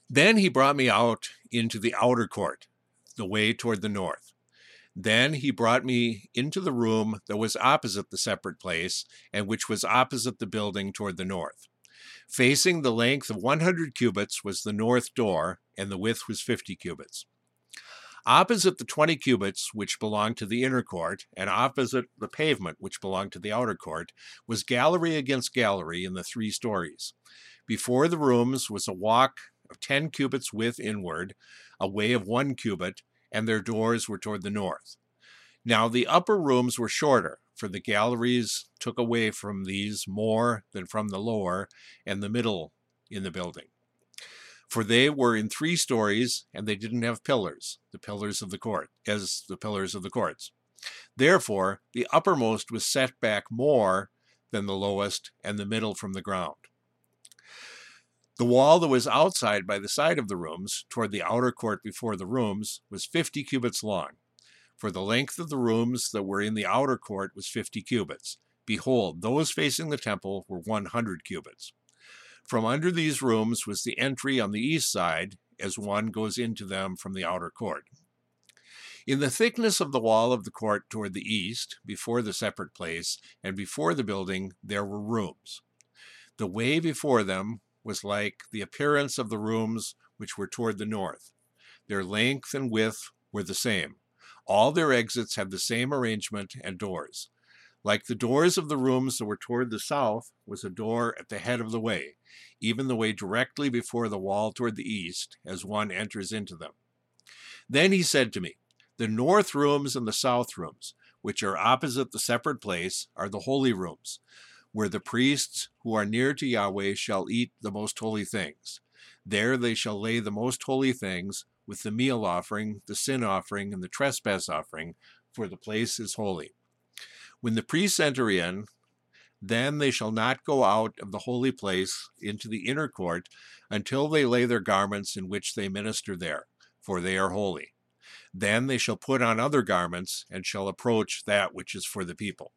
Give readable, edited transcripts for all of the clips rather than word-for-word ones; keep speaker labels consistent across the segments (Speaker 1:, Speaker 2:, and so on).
Speaker 1: Then he brought me out into the outer court, the way toward the north. Then he brought me into the room that was opposite the separate place, and which was opposite the building toward the north. Facing the length of 100 cubits was the north door, and the width was 50 cubits. Opposite the 20 cubits, which belonged to the inner court, and opposite the pavement, which belonged to the outer court, was gallery against gallery in the 3 stories. Before the rooms was a walk of 10 cubits width inward, a way of 1 cubit, and their doors were toward the north. Now the upper rooms were shorter, for the galleries took away from these more than from the lower and the middle in the building. For they were in 3 stories, and they didn't have pillars, the pillars of the court, as the pillars of the courts. Therefore, the uppermost was set back more than the lowest, and the middle from the ground. The wall that was outside by the side of the rooms, toward the outer court before the rooms, was 50 cubits long. For the length of the rooms that were in the outer court was 50 cubits. Behold, those facing the temple were 100 cubits. From under these rooms was the entry on the east side, as one goes into them from the outer court. In the thickness of the wall of the court toward the east, before the separate place, and before the building, there were rooms. The way before them was like the appearance of the rooms which were toward the north. Their length and width were the same. All their exits had the same arrangement and doors. Like the doors of the rooms that were toward the south was a door at the head of the way, even the way directly before the wall toward the east, as one enters into them. Then he said to me, the north rooms and the south rooms, which are opposite the separate place, are the holy rooms, where the priests who are near to Yahweh shall eat the most holy things. There they shall lay the most holy things, with the meal offering, the sin offering, and the trespass offering, for the place is holy. When the priests enter in, then they shall not go out of the holy place into the inner court until they lay their garments in which they minister there, for they are holy. Then they shall put on other garments, and shall approach that which is for the people.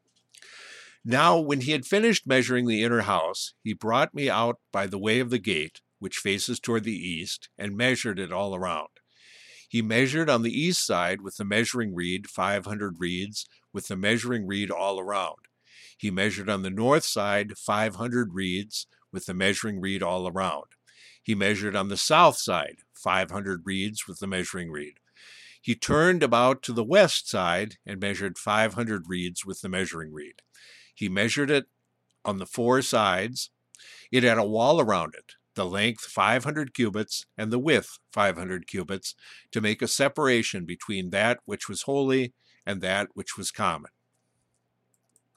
Speaker 1: Now, when he had finished measuring the inner house, he brought me out by the way of the gate, which faces toward the east, and measured it all around. He measured on the east side with the measuring reed 500 reeds, with the measuring reed all around. He measured on the north side 500 reeds, with the measuring reed all around. He measured on the south side 500 reeds with the measuring reed. He turned about to the west side and measured 500 reeds with the measuring reed. He measured it on the 4 sides. It had a wall around it, the length 500 cubits and the width 500 cubits, to make a separation between that which was holy and that which was common.